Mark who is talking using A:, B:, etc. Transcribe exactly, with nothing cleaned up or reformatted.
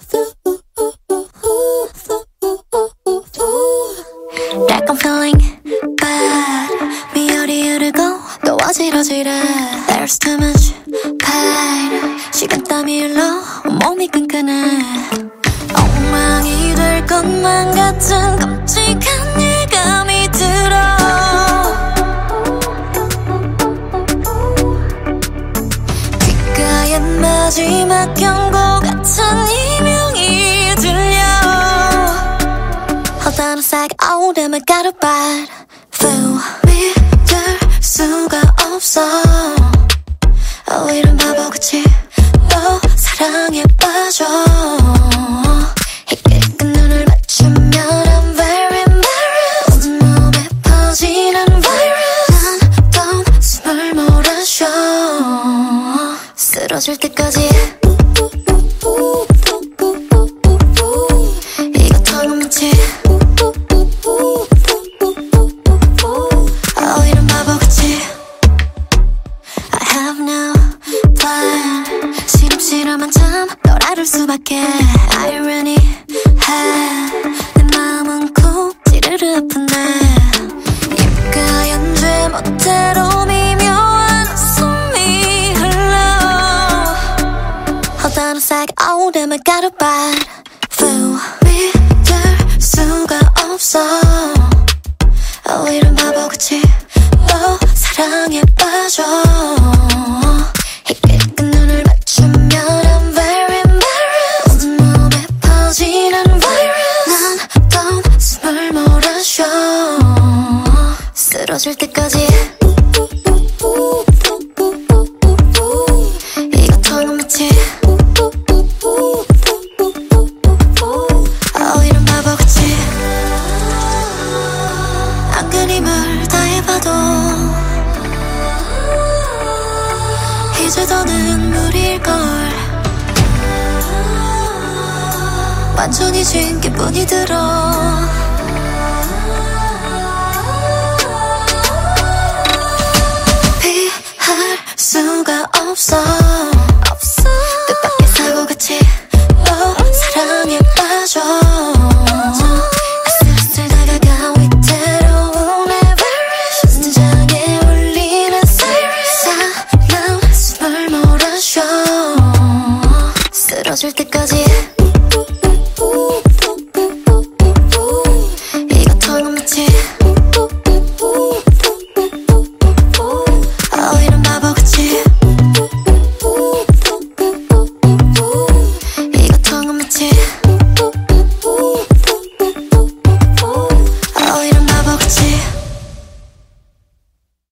A: Like I'm feeling bad. 미열이 흐르고 또 어지러지래. There's too much pain. 시간 땀이 흘러 몸이 끈끈해. 엉망이 될 것만 같은 끔찍한 예감이 들어. 귓가엔 마지막 경고 같은 이명이 들려. Hold on a sec, oh damn I got a bad feel. 믿을 수가 없어. Oh 이런 바보같이 또 사랑에 빠져. 희끗 눈을 맞추면 I'm very embarrassed. 온몸에 퍼지는 virus. 난 또 숨을 몰아쉬어. 쓰러질 때까지. 이거 털어놓지. Oh 이런 바보같이 I have no plan. 시름시름한 잠 널 알을 수밖에. Irony 해. 내 마음은 콕 찌르르 아픈데. 입가엔 죄 멋대로 미묘한 웃음이 흘러. Hold on a sec, oh damn I got a bad feel. 믿을 수가 없어. Oh 이런 바보같이 또 사랑에 빠져. 희끗 눈을 맞추면 I'm very embarrassed. 온몸에 퍼지는 virus. 난 또 숨을 몰아쉬어. 쓰러질 때까지. 이거 털고 마치. Oh 이런 바보같이 안간 힘을 다해봐도 이제 더는 무리일걸. 완전히 진 기분이 들어. 피할 수가 없어. 없어. 뜻밖의 사고같이 또 사랑에 빠져. 아슬아슬 다가가 위태로운 everest. 심장에 울리는 siren. 사나운 숨을 몰아쉬어. 쓰러질 때까지.